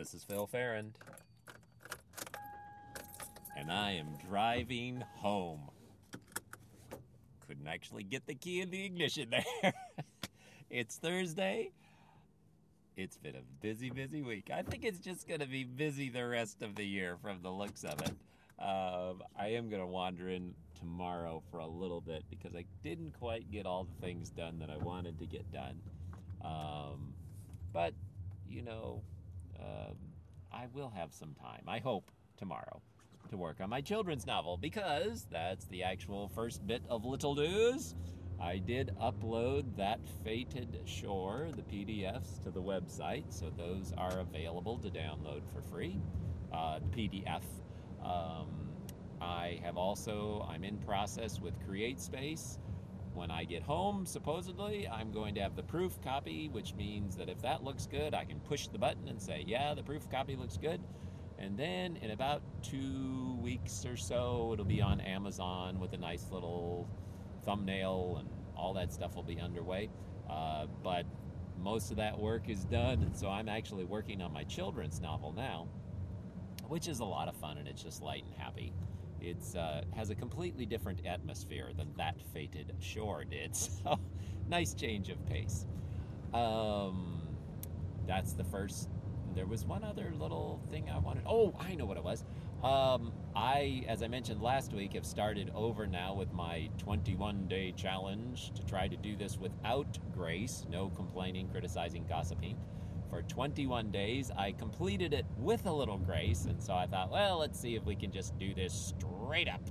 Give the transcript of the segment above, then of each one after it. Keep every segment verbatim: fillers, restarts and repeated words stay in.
This is Phil Farrand, and I am driving home. Couldn't actually get the key in the ignition there. It's Thursday. It's been a busy, busy week. I think it's just going to be busy the rest of the year from the looks of it. Um, I am going to wander in tomorrow for a little bit because I didn't quite get all the things done that I wanted to get done. Um, but, you know, um, I will have some time, I hope, tomorrow to work on my children's novel because that's the actual first bit of little news. I did upload That Fated Shore, the P D Fs, to the website, so those are available to download for free, uh, the P D F. Um, I have also, I'm in process with CreateSpace. When I get home, supposedly, I'm going to have the proof copy, which means that if that looks good, I can push the button and say, yeah, the proof copy looks good. And then in about two weeks or so, it'll be on Amazon with a nice little thumbnail, and all that stuff will be underway. Uh, but most of that work is done, and so I'm actually working on my children's novel now, which is a lot of fun, and it's just light and happy. It uh, has a completely different atmosphere than That Fated Shore did, so nice change of pace. Um, that's the first. There was one other little thing I wanted. Oh, I know what it was. Um, I, as I mentioned last week, have started over now with my twenty-one day challenge to try to do this without grace, no complaining, criticizing, gossiping. For twenty-one days, I completed it with a little grace, and so I thought, well, let's see if we can just do this straight up.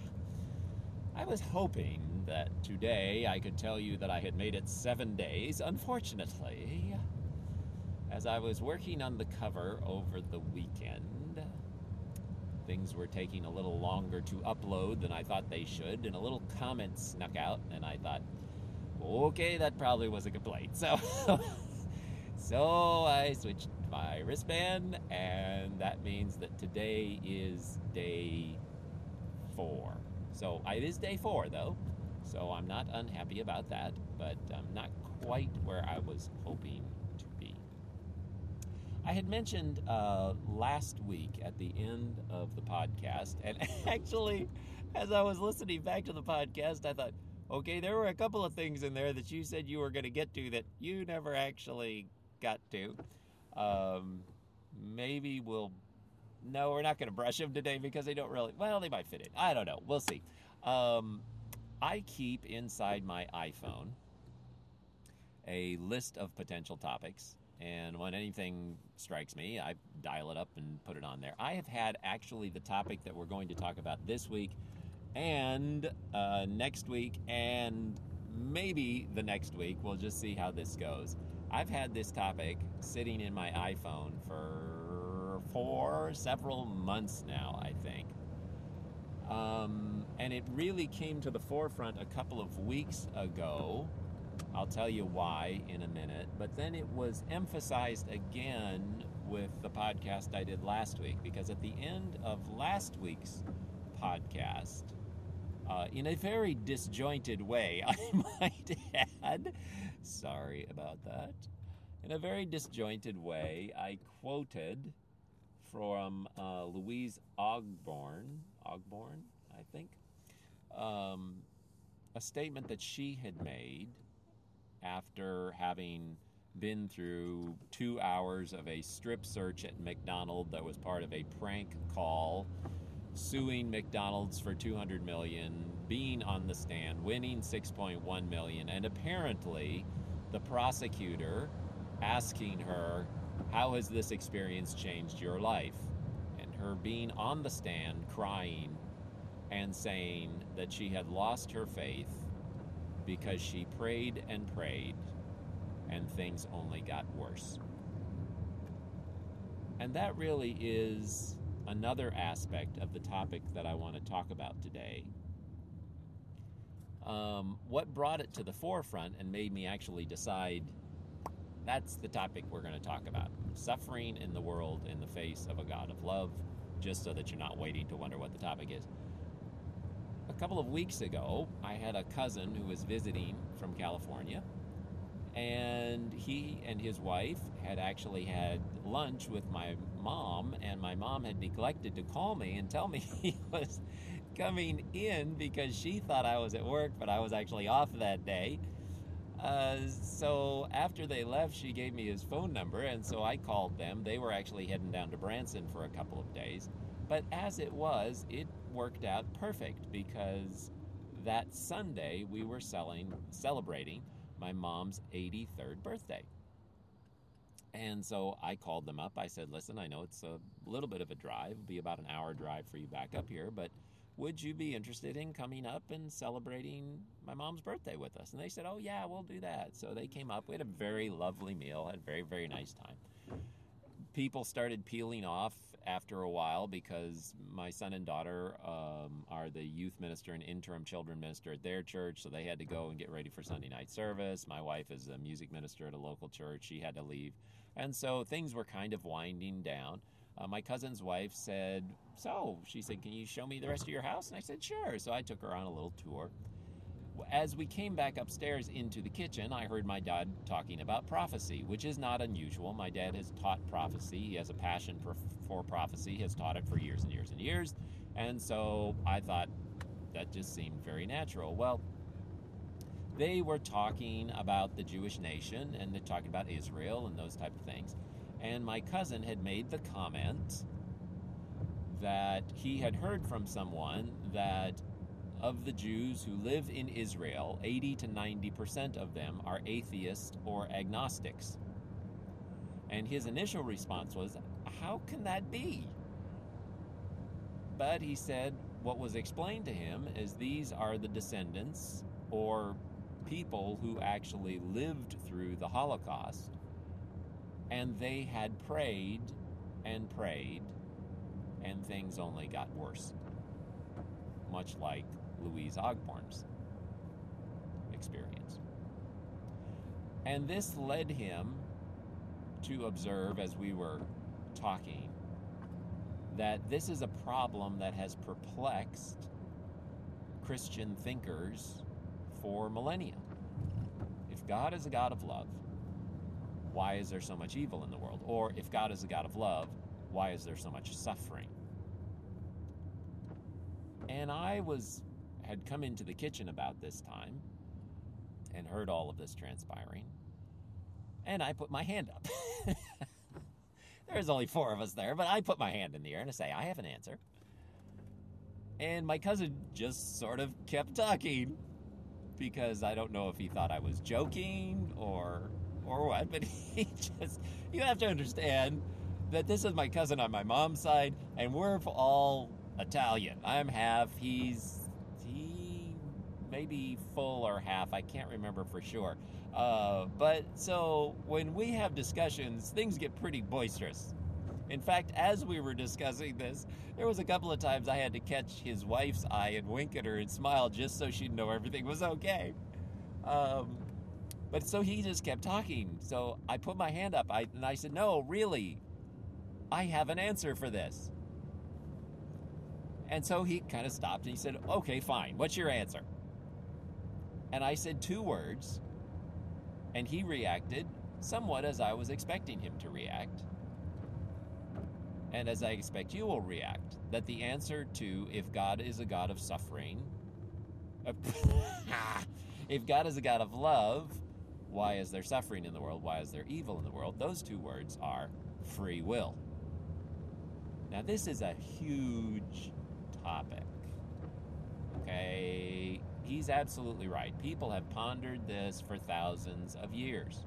I was hoping that today I could tell you that I had made it seven days. Unfortunately, as I was working on the cover over the weekend, things were taking a little longer to upload than I thought they should, and a little comment snuck out, and I thought, okay, that probably was a complaint. So... So I switched my wristband, and that means that today is day four. So it is day four, though, so I'm not unhappy about that, but I'm not quite where I was hoping to be. I had mentioned uh, last week at the end of the podcast, and actually, as I was listening back to the podcast, I thought, okay, there were a couple of things in there that you said you were going to get to that you never actually got to. Um, maybe we'll... No, we're not going to brush them today because they don't really... Well, they might fit in. I don't know. We'll see. Um, I keep inside my iPhone a list of potential topics, and when anything strikes me, I dial it up and put it on there. I have had actually the topic that we're going to talk about this week and uh, next week and maybe the next week. We'll just see how this goes. I've had this topic sitting in my iPhone for for several months now, I think. Um, and it really came to the forefront a couple of weeks ago. I'll tell you why in a minute. But then it was emphasized again with the podcast I did last week, because at the end of last week's podcast, Uh, in a very disjointed way, I might add. Sorry about that. In a very disjointed way, I quoted from uh, Louise Ogborn, Ogborn, I think, um, a statement that she had made after having been through two hours of a strip search at McDonald's that was part of a prank call, suing McDonald's for two hundred million dollars, being on the stand, winning six point one million dollars, and apparently the prosecutor asking her, how has this experience changed your life? And her being on the stand, crying, and saying that she had lost her faith because she prayed and prayed, and things only got worse. And that really is another aspect of the topic that I want to talk about today. Um, what brought it to the forefront and made me actually decide that's the topic we're going to talk about. Suffering in the world in the face of a God of love, just so that you're not waiting to wonder what the topic is. A couple of weeks ago, I had a cousin who was visiting from California, And he and his wife had actually had lunch with my mom, and my mom had neglected to call me and tell me he was coming in because she thought I was at work, but I was actually off that day. Uh, so after they left, she gave me his phone number, and so I called them. They were actually heading down to Branson for a couple of days. But as it was, it worked out perfect because that Sunday we were selling, celebrating my mom's eighty-third birthday. And so I called them up. I said, listen, I know it's a little bit of a drive. It'll be about an hour drive for you back up here, but would you be interested in coming up and celebrating my mom's birthday with us? And they said, oh, yeah, we'll do that. So they came up. We had a very lovely meal, had a very, very nice time. People started peeling off after a while because my son and daughter um, are the youth minister and interim children minister at their church, so they had to go and get ready for Sunday night service. My wife is a music minister at a local church. She had to leave. And so things were kind of winding down. Uh, my cousin's wife said, so, she said, can you show me the rest of your house? And I said, sure. So I took her on a little tour. As we came back upstairs into the kitchen, I heard my dad talking about prophecy, which is not unusual. My dad has taught prophecy. He has a passion for, for prophecy. He has taught it for years and years and years. And so I thought that just seemed very natural. Well, they were talking about the Jewish nation, and they're talking about Israel and those type of things. And my cousin had made the comment that he had heard from someone that of the Jews who live in Israel, eighty to ninety percent of them are atheists or agnostics. And his initial response was, how can that be? But he said what was explained to him is these are the descendants or people who actually lived through the Holocaust, and they had prayed and prayed, and things only got worse. Much like Louise Ogborn's experience. And this led him to observe, as we were talking, that this is a problem that has perplexed Christian thinkers for millennia. If God is a God of love, why is there so much evil in the world? Or if God is a God of love, why is there so much suffering? And I was had come into the kitchen about this time and heard all of this transpiring, and I put my hand up. There's only four of us there, but I put my hand in the air and I say, I have an answer. And my cousin just sort of kept talking, because I don't know if he thought I was joking or or what, but he just, you have to understand that this is my cousin on my mom's side, and we're all Italian. I'm half, he's, he maybe full or half, I can't remember for sure. Uh, but so when we have discussions, things get pretty boisterous. In fact, as we were discussing this, there was a couple of times I had to catch his wife's eye and wink at her and smile just so she'd know everything was okay. Um, but so he just kept talking. So I put my hand up I, and I said, no, really, I have an answer for this. And so he kind of stopped and he said, okay, fine, what's your answer? And I said two words, and he reacted somewhat as I was expecting him to react. And as I expect you will react, that the answer to if God is a God of suffering, if God is a God of love, why is there suffering in the world? Why is there evil in the world? Those two words are free will. Now, this is a huge topic. Okay? He's absolutely right. People have pondered this for thousands of years.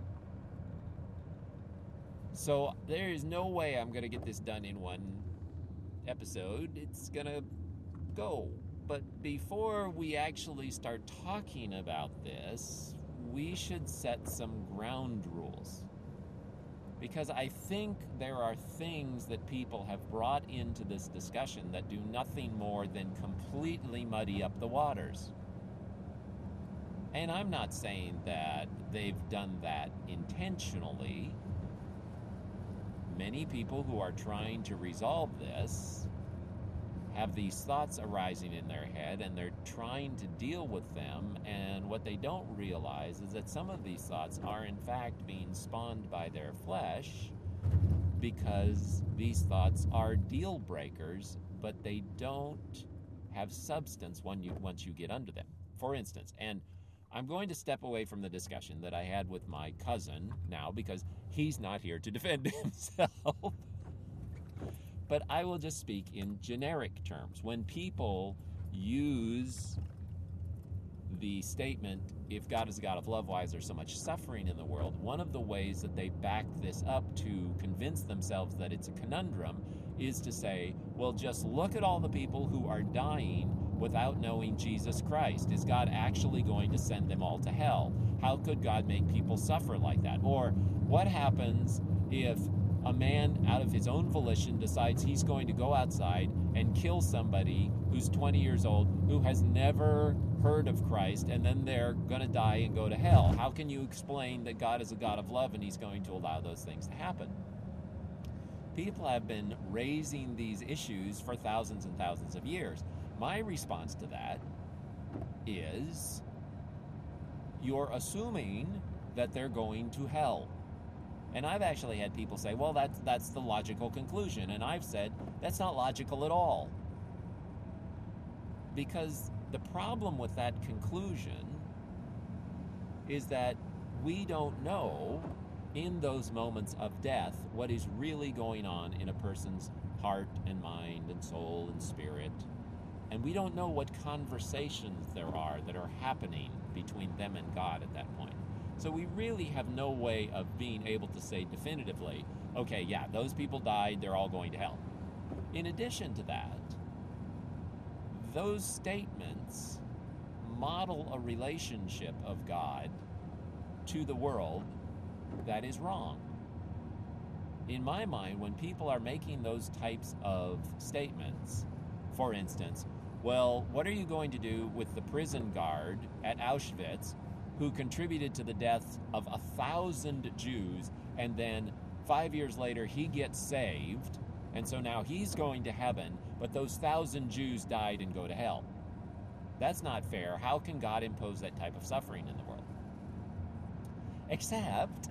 So there is no way I'm going to get this done in one episode. It's going to go. But before we actually start talking about this, we should set some ground rules. Because I think there are things that people have brought into this discussion that do nothing more than completely muddy up the waters. And I'm not saying that they've done that intentionally. Many people who are trying to resolve this have these thoughts arising in their head, and they're trying to deal with them, and what they don't realize is that some of these thoughts are in fact being spawned by their flesh, because these thoughts are deal breakers, but they don't have substance when you once you get under them. For instance, and I'm going to step away from the discussion that I had with my cousin now, because he's not here to defend himself. But I will just speak in generic terms. When people use the statement, if God is a God of love, why is there so much suffering in the world? One of the ways that they back this up to convince themselves that it's a conundrum is to say, well, just look at all the people who are dying without knowing Jesus Christ. Is God actually going to send them all to hell? How could God make people suffer like that? Or what happens if a man out of his own volition decides he's going to go outside and kill somebody who's twenty years old, who has never heard of Christ, and then they're going to die and go to hell? How can you explain that God is a God of love and he's going to allow those things to happen? People have been raising these issues for thousands and thousands of years. My response to that is, you're assuming that they're going to hell. And I've actually had people say, well, that's, that's the logical conclusion. And I've said, that's not logical at all. Because the problem with that conclusion is that we don't know in those moments of death what is really going on in a person's heart and mind and soul and spirit. And we don't know what conversations there are that are happening between them and God at that point. So we really have no way of being able to say definitively, okay, yeah, those people died, they're all going to hell. In addition to that, those statements model a relationship of God to the world that is wrong. In my mind, when people are making those types of statements, for instance, well, what are you going to do with the prison guard at Auschwitz who contributed to the deaths of a thousand Jews, and then five years later he gets saved, and so now he's going to heaven, but those thousand Jews died and go to hell? That's not fair. How can God impose that type of suffering in the world? Except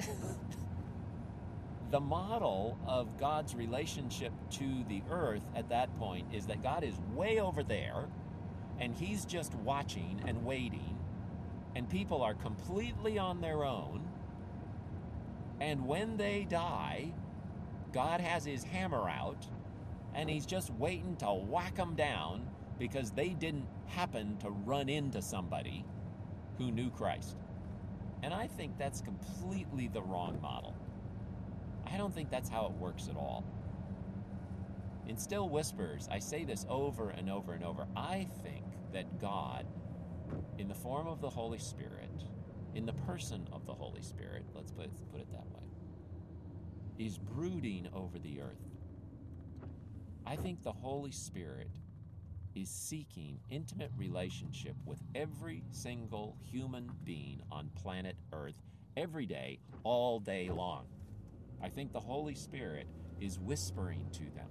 the model of God's relationship to the earth at that point is that God is way over there, and he's just watching and waiting, and people are completely on their own, and when they die, God has his hammer out, and he's just waiting to whack them down because they didn't happen to run into somebody who knew Christ. And I think that's completely the wrong model. I don't think that's how it works at all. In Still Whispers, I say this over and over and over. I think that God, in the form of the Holy Spirit, in the person of the Holy Spirit, let's put it, put it that way, is brooding over the earth. I think the Holy Spirit is seeking intimate relationship with every single human being on planet Earth every day, all day long. I think the Holy Spirit is whispering to them.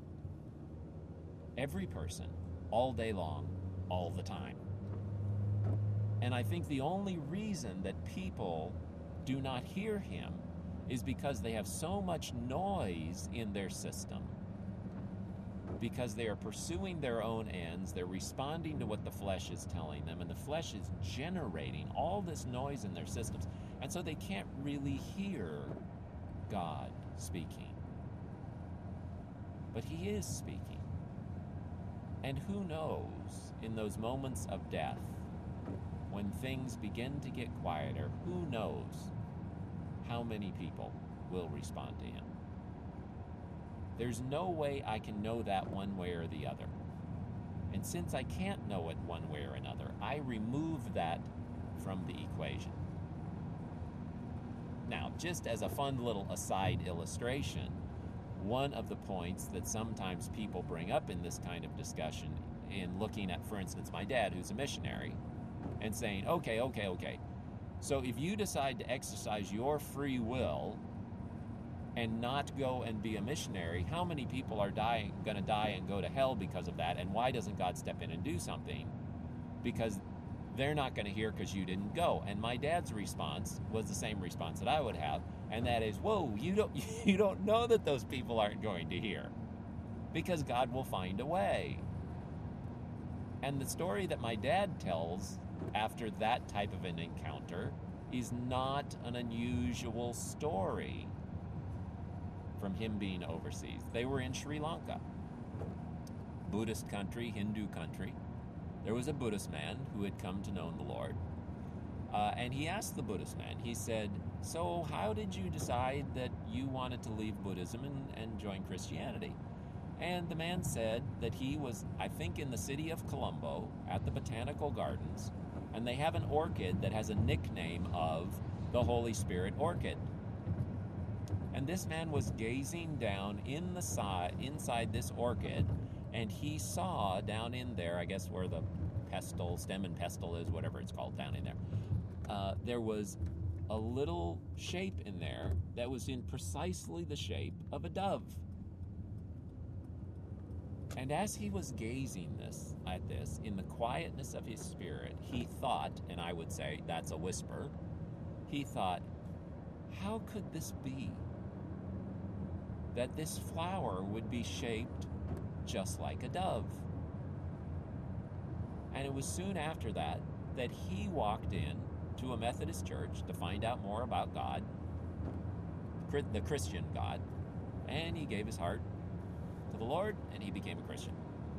Every person, all day long, all the time. And I think the only reason that people do not hear him is because they have so much noise in their system, because they are pursuing their own ends, they're responding to what the flesh is telling them, and the flesh is generating all this noise in their systems, and so they can't really hear God speaking. But he is speaking. And who knows, in those moments of death, when things begin to get quieter, who knows how many people will respond to him? There's no way I can know that one way or the other. And since I can't know it one way or another, I remove that from the equation. Now, just as a fun little aside illustration, one of the points that sometimes people bring up in this kind of discussion, in looking at, for instance, my dad, who's a missionary, and saying, okay, okay, okay, so if you decide to exercise your free will and not go and be a missionary, how many people are dying, going to die and go to hell because of that? And why doesn't God step in and do something? Because they're not going to hear because you didn't go. And my dad's response was the same response that I would have, and that is, whoa, you don't, you don't know that those people aren't going to hear, because God will find a way. And the story that my dad tells after that type of an encounter is not an unusual story from him being overseas. They were in Sri Lanka, Buddhist country, Hindu country. There was a Buddhist man who had come to know the Lord, uh, and he asked the Buddhist man, he said, so how did you decide that you wanted to leave Buddhism and, and join Christianity? And the man said that he was, I think, in the city of Colombo at the Botanical Gardens, and they have an orchid that has a nickname of the Holy Spirit orchid. And this man was gazing down in the side, inside this orchid, and he saw down in there, I guess where the pestle, stem and pestle is, whatever it's called down in there, uh, there was a little shape in there that was in precisely the shape of a dove. And as he was gazing this at this, in the quietness of his spirit, he thought, and I would say that's a whisper, he thought, how could this be? That this flower would be shaped just like a dove. And it was soon after that that he walked in to a Methodist church to find out more about God, the Christian God, and he gave his heart to the Lord, and he became a Christian.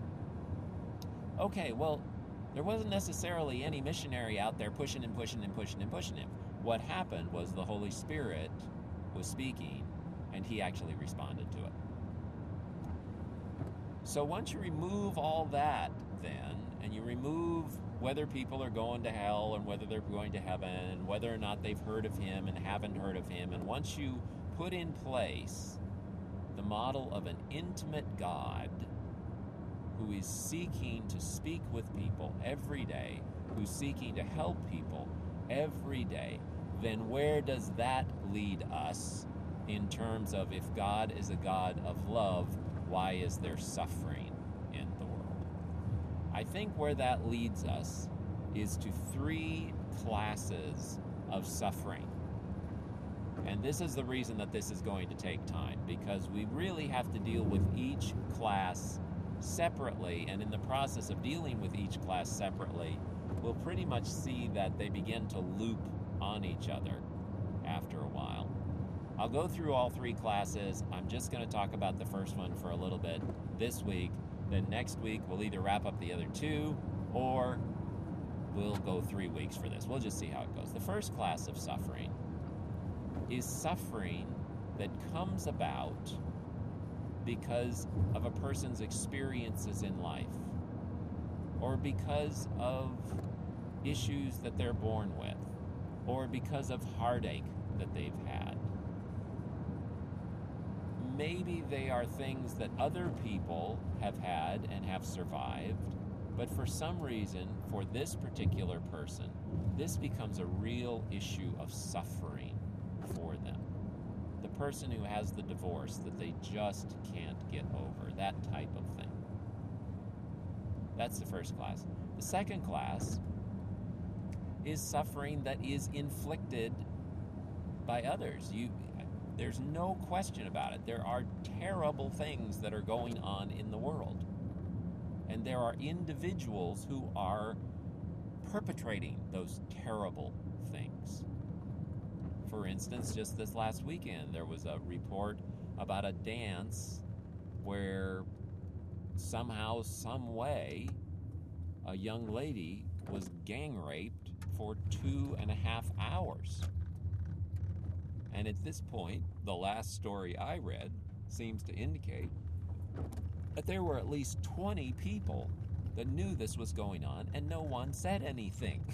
Okay, well, there wasn't necessarily any missionary out there pushing and pushing and pushing and pushing him. What happened was the Holy Spirit was speaking, and he actually responded to it. So once you remove all that, then, and you remove whether people are going to hell and whether they're going to heaven, and whether or not they've heard of him and haven't heard of him, and once you put in place the model of an intimate God who is seeking to speak with people every day, who's seeking to help people every day, then where does that lead us in terms of, if God is a God of love, why is there suffering in the world? I think where that leads us is to three classes of suffering. And this is the reason that this is going to take time, because we really have to deal with each class separately, and in the process of dealing with each class separately, we'll pretty much see that they begin to loop on each other after a while. I'll go through all three classes. I'm just going to talk about the first one for a little bit this week. Then next week, we'll either wrap up the other two, or we'll go three weeks for this. We'll just see how it goes. The first class of suffering is suffering that comes about because of a person's experiences in life, or because of issues that they're born with, or because of heartache that they've had. Maybe they are things that other people have had and have survived, but for some reason, for this particular person, this becomes a real issue of suffering for them. The person who has the divorce that they just can't get over, that type of thing. That's the first class. The second class is suffering that is inflicted by others. You, there's no question about it. There are terrible things that are going on in the world. And there are individuals who are perpetrating those terrible things. For instance, just this last weekend, there was a report about a dance where somehow, some way, a young lady was gang raped for two and a half hours. And at this point, the last story I read seems to indicate that there were at least twenty people that knew this was going on, and no one said anything.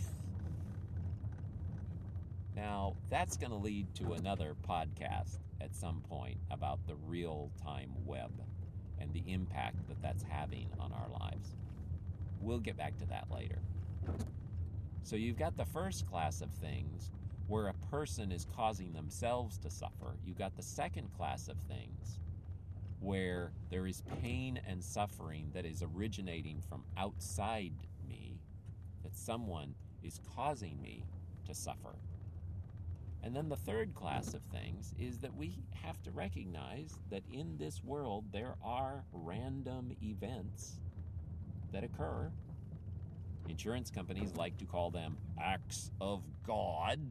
Now, that's going to lead to another podcast at some point about the real-time web and the impact that that's having on our lives. We'll get back to that later. So you've got the first class of things where a person is causing themselves to suffer. You got the second class of things where there is pain and suffering that is originating from outside me, that someone is causing me to suffer. And then the third class of things is that we have to recognize that in this world there are random events that occur. Insurance companies like to call them acts of God.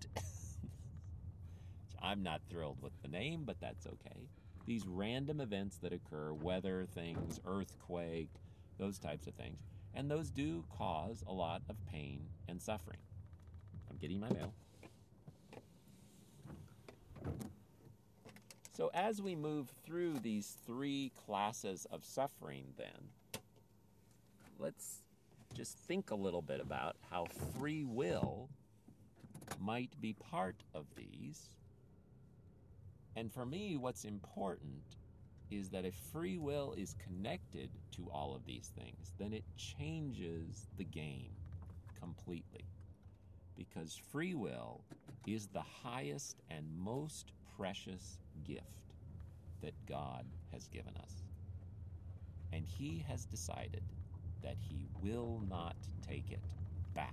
I'm not thrilled with the name, but that's okay. These random events that occur, weather things, earthquake, those types of things. And those do cause a lot of pain and suffering. I'm getting my mail. So as we move through these three classes of suffering then, let's just think a little bit about how free will might be part of these. And for me, what's important is that if free will is connected to all of these things, then it changes the game completely. Because free will is the highest and most precious gift that God has given us. And He has decided that He will not take it back.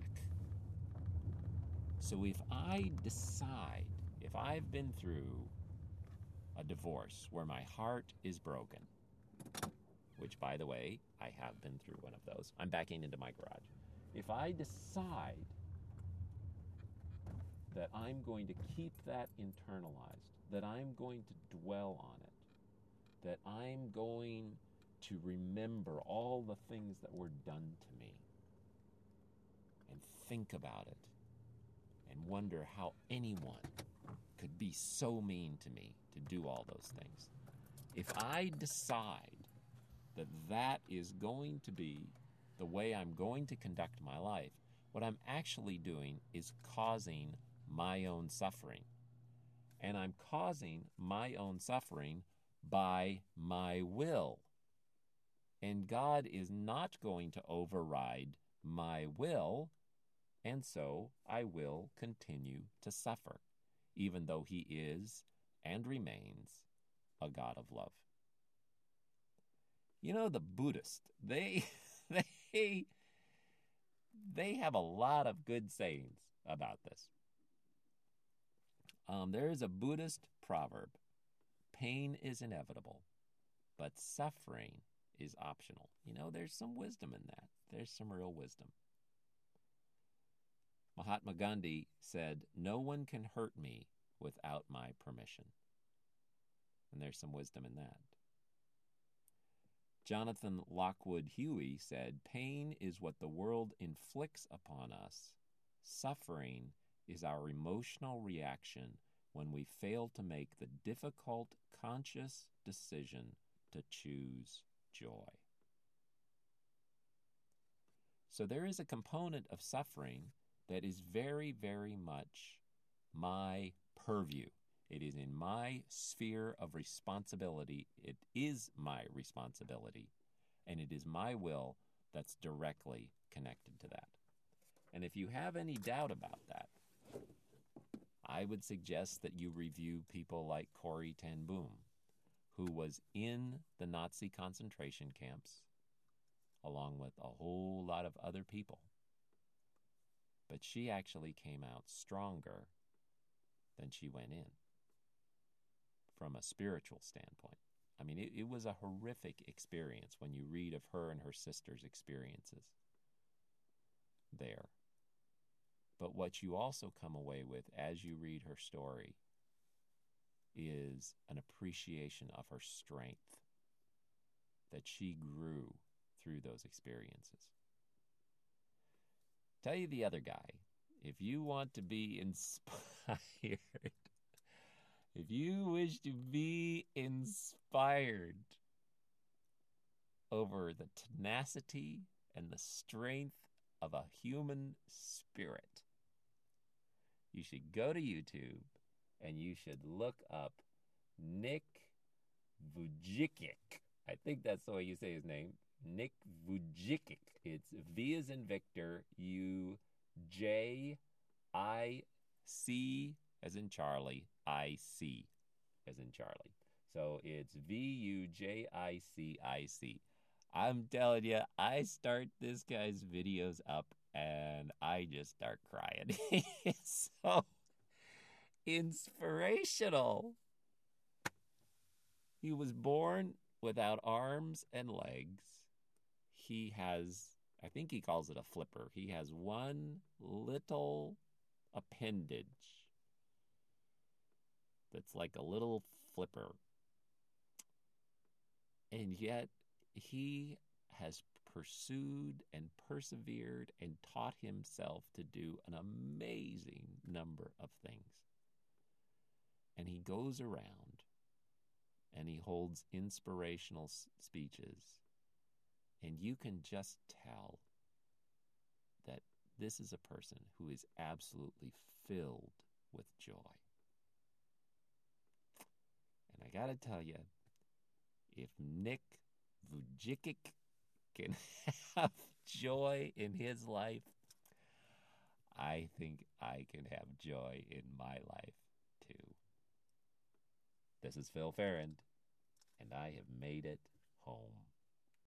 So if I decide, if I've been through a divorce where my heart is broken, which, by the way, I have been through one of those. I'm backing into my garage. If I decide that I'm going to keep that internalized, that I'm going to dwell on it, that I'm going to remember all the things that were done to me and think about it and wonder how anyone could be so mean to me to do all those things. If I decide that that is going to be the way I'm going to conduct my life, what I'm actually doing is causing my own suffering. And I'm causing my own suffering by my will. And God is not going to override my will, and so I will continue to suffer, even though He is and remains a God of love. You know, the Buddhists, they they they have a lot of good sayings about this. Um, there is a Buddhist proverb: pain is inevitable, but suffering is optional. You know, there's some wisdom in that. There's some real wisdom. Mahatma Gandhi said, "No one can hurt me without my permission." And there's some wisdom in that. Jonathan Lockwood Huey said, "Pain is what the world inflicts upon us. Suffering is our emotional reaction when we fail to make the difficult, conscious decision to choose joy." So there is a component of suffering that is very, very much my purview. It is in my sphere of responsibility. It is my responsibility. And it is my will that's directly connected to that. And if you have any doubt about that, I would suggest that you review people like Corrie ten Boom, who was in the Nazi concentration camps along with a whole lot of other people. But she actually came out stronger than she went in from a spiritual standpoint. I mean, it, it was a horrific experience when you read of her and her sister's experiences there. But what you also come away with as you read her story is an appreciation of her strength, that she grew through those experiences. Tell you the other guy, if you want to be inspired, if you wish to be inspired over the tenacity and the strength of a human spirit, you should go to YouTube and you should look up Nick Vujicic. I think that's the way you say his name. Nick Vujicic. It's V as in Victor, U J I C as in Charlie, I C as in Charlie. So it's V U J I C I C. I'm telling you, I start this guy's videos up and I just start crying. It's so inspirational. He was born without arms and legs. He has, I think he calls it a flipper. He has one little appendage that's like a little flipper. And yet he has pursued and persevered and taught himself to do an amazing number of things. And he goes around and he holds inspirational s- speeches. And you can just tell that this is a person who is absolutely filled with joy. And I got to tell you, if Nick Vujicic can have joy in his life, I think I can have joy in my life too. This is Phil Ferrand, and I have made it home.